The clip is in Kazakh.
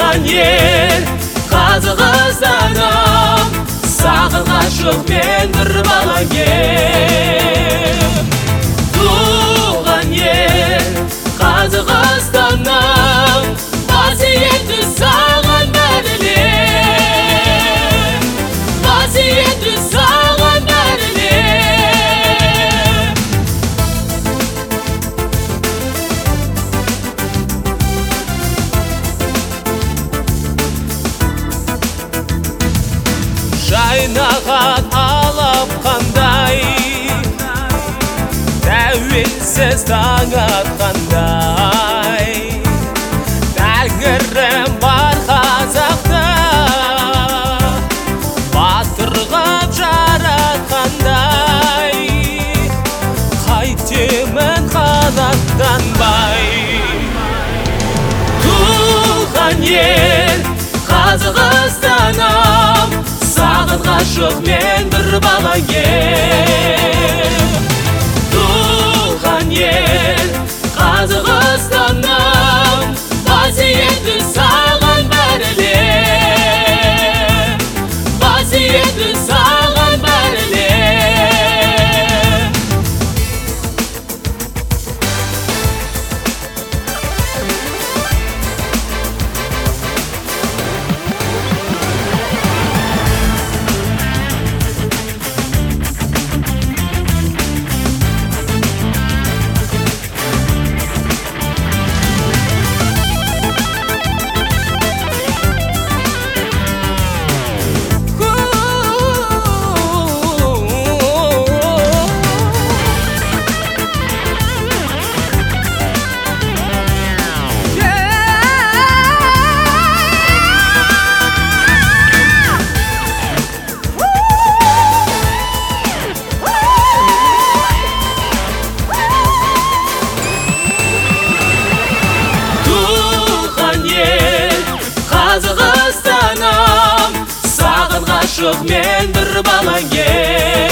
туған ел Қазақстаным, саған ғашық мен бір бала ем. Туған ел Қазақстаным, қасиетті саған бәрілем, қасиетті саған бәрілем. Жайнаған алап қандай, тәуелсіз таң атқандай, тәңірім бар қазақта, батыр ғып жаратқандай, қайтемін қанаттанбай. Туған ел Қазақстаным, саған ғашық мен бір бала ем. Туған ел Қазақстаным, қасиетті саған бәрілем, қасиетті саған бәрілем. Қазақстаным, саған ғашық мен бір бала ем.